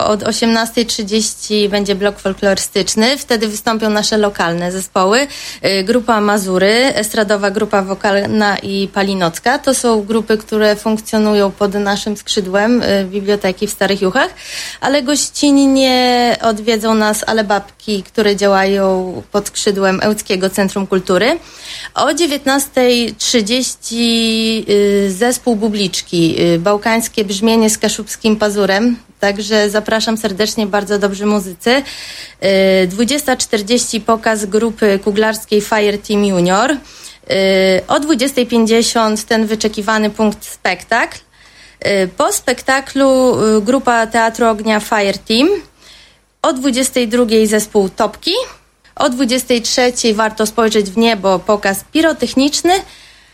Od 18:30 będzie blok folklorystyczny. Wtedy wystąpią nasze lokalne zespoły. Grupa Mazury, estradowa grupa wokalna i palinocka. To są grupy, które funkcjonują pod naszym skrzydłem biblioteki w Starych Juchach, ale gościnnie odwiedzą nas Alebabki, które działają pod skrzydłem Ełckiego Centrum Kultury. O 19:30 zespół Bubliczki, bałkańskie brzmienie z kaszubskim pazurem. Także zapraszam serdecznie, bardzo dobrzy muzycy. 20:40 pokaz grupy kuglarskiej Fire Team Junior. O 20:50 ten wyczekiwany punkt spektakl. Po spektaklu grupa Teatru Ognia Fire Team. O 22:00 zespół Topki. O 23:00 warto spojrzeć w niebo, pokaz pirotechniczny.